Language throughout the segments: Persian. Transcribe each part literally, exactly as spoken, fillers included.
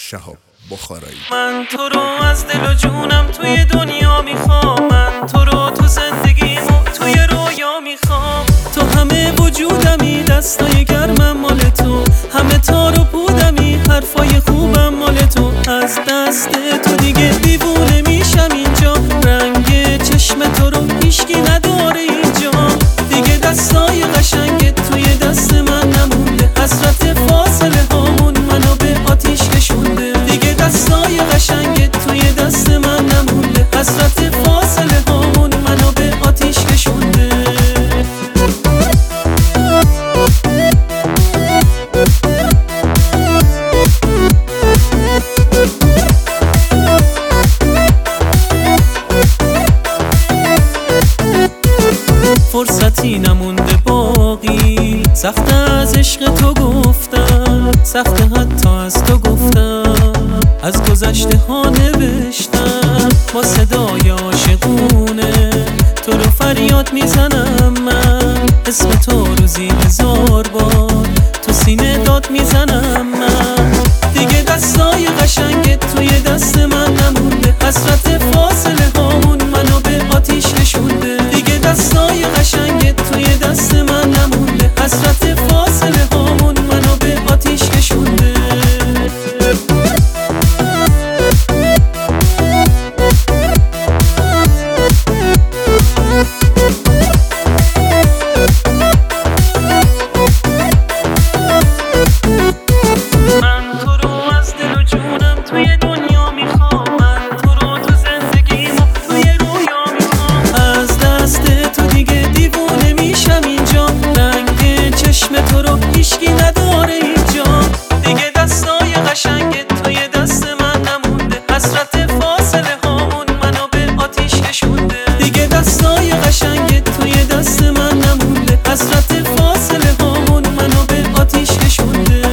شهاب بخارایی. من تو رو از دل و جونم توی دنیا میخوام، من تو رو تو زندگیمو توی رویا میخوام. تو همه وجودمی، دستای گرمم مال تو، همه تار و پودمی، حرفای خوبم مال تو. از دست تو دیگه دیوونه میشم اینجا، رنگ چشم تو رو هیشکی نداره اینجا. دیگه دستای قشنگت توی دست من نمونده، حسرت فاصله هامون منو به آتیش کشونده. دیگه دستای قشنگت توی دست من نمونده، حسرت فاصله هامون منو به آتیش کشونده. فرصتی نمونده باقی، سخت از عشق تو گفتم، سخت حتی از تو گفتم. از گذشته ها نوشتم با صدای عاشقونه، تو رو فریاد میزنم من، اسم تو روزی هزار بار تو سینه داد میزنم من. دیگه دستای قشنگت توی دست من نمونده، حسرت فاصله هامون منو به آتیش کشونده. دیگه دستای قشنگت توی دست من نمونده، حسرت فاصله هامون منو به آتیش کشونده. من تو رو از دل و جونم توی دنیا میخوام، من تو رو تو زندگیمو توی رویا میخوام. از دست تو دیگه دیوونه میشم اینجا، رنگ چشم تو رو هیشکی نداره اینجا. دیگه دستای قشنگت توی دست من نمونده، حسرت فاصله هامون منو به آتیش کشونده. دیگه دستای قشنگت توی دست من نمونده، حسرت فاصله هامون منو به آتیش کشونده.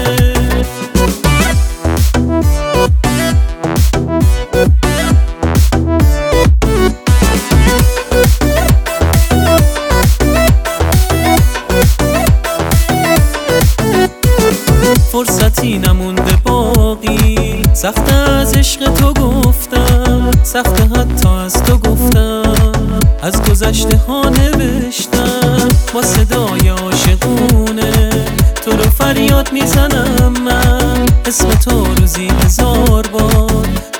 فرصتی نمونده باقی، سخت از عشق تو گفتم، سخت حتی از تو گفتم. از گذشته ها نوشتم با صدای عاشقونه، تو رو فریاد میزنم من، اسم تو روزی هزار بار